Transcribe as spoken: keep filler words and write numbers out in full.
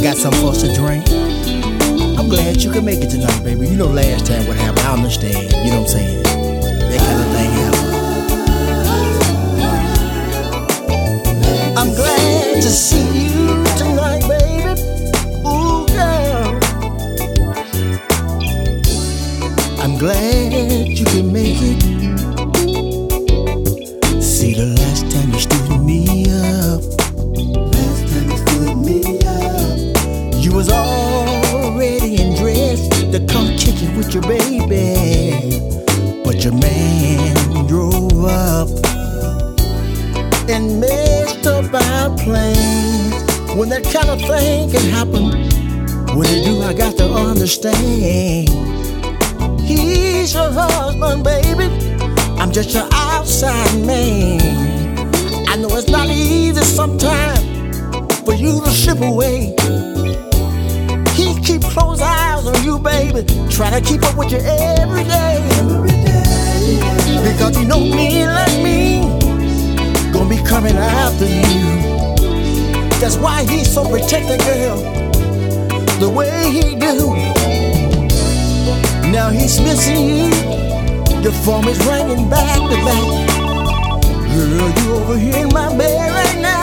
I got some for us to drink. I'm glad you can make it tonight, baby. You know last time what happened, I understand. You know what I'm saying? That kind of thing happened. I'm glad to see you tonight, baby. Ooh, girl. I'm glad you can make it. See, the last time you stood me up, last time you stood me up, you was already in dress to come kick it with your baby. But your man drove up and messed up our plans. When that kind of thing can happen, when it do, I got to understand. He's your husband, baby. I'm just your outside man. I know it's not easy sometimes for you to slip away. He keep close eyes on you, baby. Try to keep up with you every day. Because you know men like me gonna be coming after you. That's why he's so protected, girl, the way he do. Now he's missing you. The phone is ringing back to back. Girl, you over here in my bed right now.